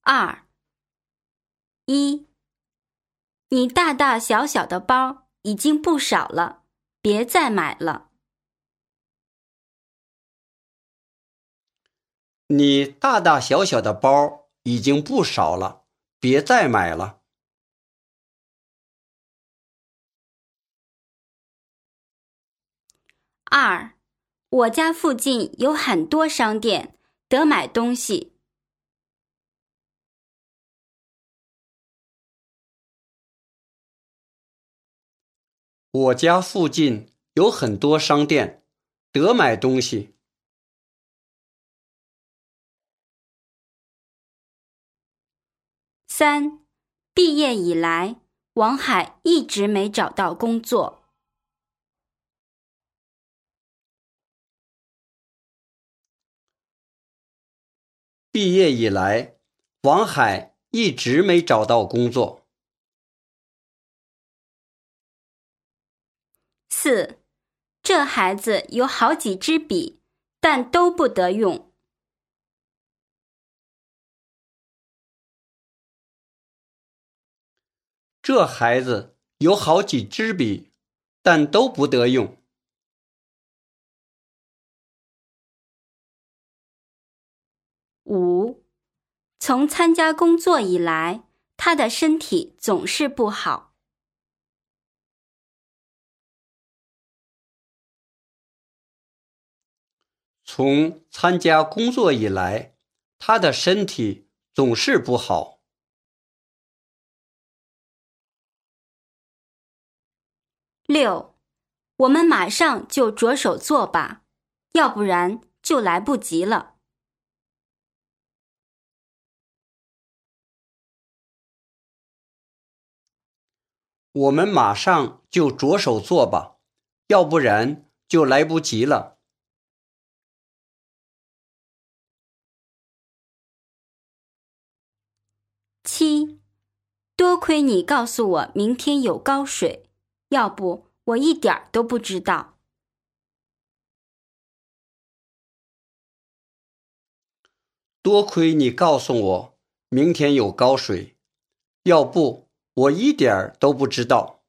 2、1，你大大小小的包已经不少了，别再买了。 你大大小小的包已经不少了，别再买了。 2、我家附近有很多商店，得买东西。 我家附近有很多商店，得买东西。 3、毕业以来，王海一直没找到工作。 毕业以来，王海一直没找到工作。 4、这孩子有好几支笔，但都不得用。 这孩子有好几支笔，但都不得用。 5、从参加工作以来，他的身体总是不好。 从参加工作以来，他的身体总是不好。 6、我们马上就着手做吧，要不然就来不及了。 我们马上就着手做吧，要不然就来不及了。 7、多亏你告诉我明天有高水，要不我一点儿都不知道。 多亏你告诉我明天有高水，要不我一点儿都不知道。